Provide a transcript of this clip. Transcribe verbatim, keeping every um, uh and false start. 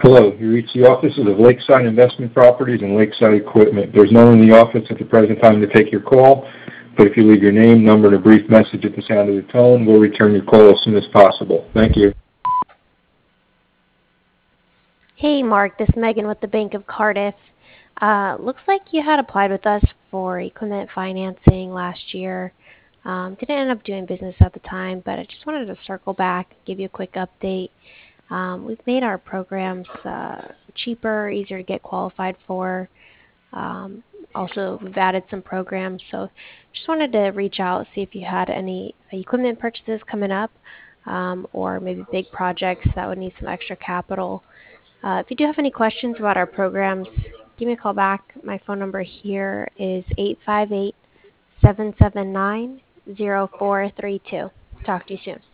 Hello, you reached the offices of Lakeside Investment Properties and Lakeside Equipment. There's no one in the office at the present time to take your call, but if you leave your name, number, and a brief message at the sound of the tone, we'll return your call as soon as possible. Thank you. Hey Mark, this is Megan with the Bank of Cardiff. Uh, looks like you had applied with us for equipment financing last year. Um, didn't end up doing business at the time, but I just wanted to circle back, give you a quick update. Um, we've made our programs uh, cheaper, easier to get qualified for. Um, also, we've added some programs, so just wanted to reach out, see if you had any equipment purchases coming up, um, or maybe big projects that would need some extra capital. Uh, if you do have any questions about our programs, give me a call back. My phone number here is eight five eight, seven seven nine, zero four three two. Talk to you soon.